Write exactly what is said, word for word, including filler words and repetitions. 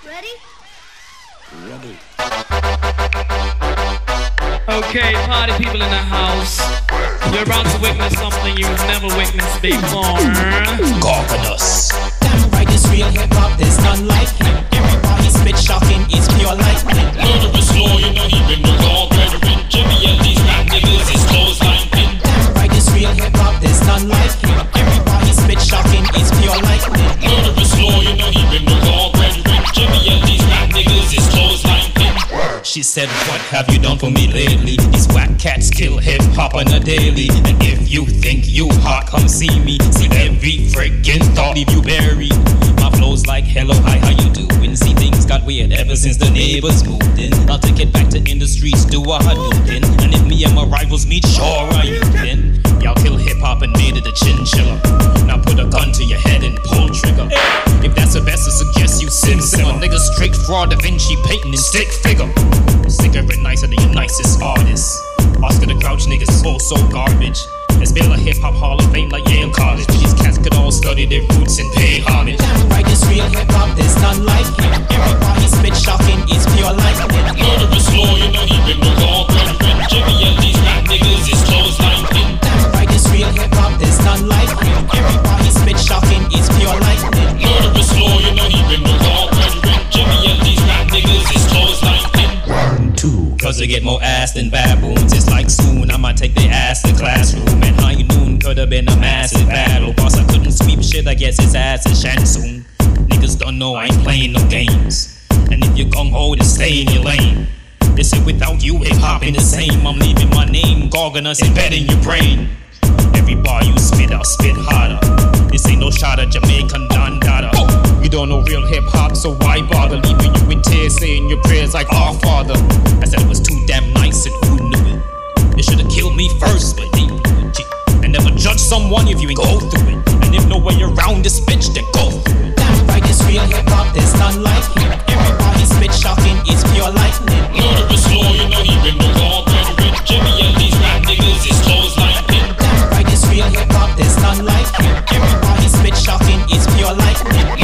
Ready? Ready. Okay, party people in the house. You're about to witness something you've never witnessed before. Gorgonus. Damn right, it's real hip-hop, there's none like him. Everybody spit shocking, it's pure lightning. Murderous law, you know he been the law, brethren. Jimmy and these rap niggas is clothesline pin. Damn right, it's real hip-hop, there's none like him. Everybody spit shocking, it's pure lightning. Murderous law, you know he been the law, brethren. Jimmy and these rap niggas is clothesline pin. She said, what have you done for me lately? These whack cats kill hip-hop on a daily. And if you think you hot, come see me. See every freaking thought leave you buried. My flow's like, hello, hi, how you doing? See, things got weird ever since the neighbors moved in. I'll take it back to in the streets, do a Hadouken. And if me and my rivals meet, sure are you then? Y'all kill hip-hop and made it a chinchilla. Now put a gun to your head and pull trigger. If that's the best, I suggest you sim simmer. Niggas straight fraud, Da Vinci painting and stick figure. Sicker and nicer than your nicest artist. Oscar the Grouch niggas so so garbage. Let's build a hip-hop hall of fame like Yale College. These cats could all study their roots and pay homage. Damn right, it's real hip-hop, there's none like him. Everybody spit shocking, it's pure lightning. Murderous law, you know he been the law, brethren. Jimmy and these rap niggas is clothesline pin. Damn right, it's real hip-hop, there's none like him. Everybody spit shocking, it's pure lightning. Murderous law, you know he been the law, brethren. Jimmy and these rap niggas is clothesline pin. One, two, cause they get more ass than baboons. It's like soon I might take their ass to classroom. And high noon could've been a massive battle. Boss, I couldn't sweep shit, I guess his ass is Shansoon. Niggas don't know I ain't playing no games. And if you're gung-ho, then stay in your lane. Listen, without you, hip-hop ain't the same. I'm leaving my name, Gorgonus, embedded in your brain. Every bar you spit, I'll spit harder. This ain't no shot of Jamaican Don Dada. You don't know real hip-hop, so why bother? Leaving you in tears, saying your prayers like our Father. I said it was too damn nice and who knew it? They should've killed me first, but they blew it. And never judge someone if you ain't go through it. And if no way around this bitch, then go through it. Damn right, it's real hip-hop, there's none like him. Everybody spit shocking, it's pure lightning. Murderous law, you know he been the law, brethren. Jimmy and these rap niggas is clothesline pin. Damn right, it's real hip-hop, there's none like him. Everybody spit shocking, it's pure lightning.